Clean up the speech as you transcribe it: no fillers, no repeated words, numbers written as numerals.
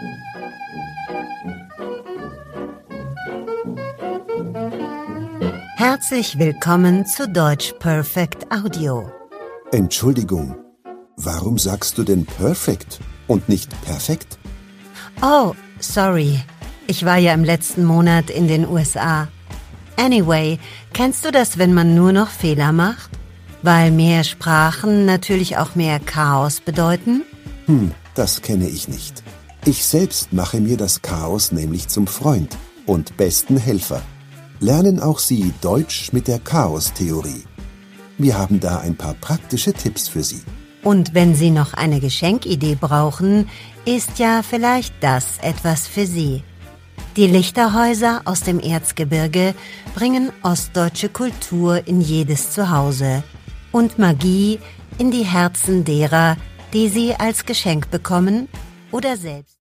Herzlich willkommen zu Deutsch Perfect Audio. Entschuldigung, warum sagst du denn perfect und nicht perfekt? Oh, sorry. Ich war ja im letzten Monat in den USA. Anyway, kennst du das, wenn man nur noch Fehler macht? Weil mehr Sprachen natürlich auch mehr Chaos bedeuten? Das kenne ich nicht. Ich selbst mache mir das Chaos nämlich zum Freund und besten Helfer. Lernen auch Sie Deutsch mit der Chaos-Theorie. Wir haben da ein paar praktische Tipps für Sie. Und wenn Sie noch eine Geschenkidee brauchen, ist ja vielleicht das etwas für Sie. Die Lichterhäuser aus dem Erzgebirge bringen ostdeutsche Kultur in jedes Zuhause und Magie in die Herzen derer, die sie als Geschenk bekommen oder selbst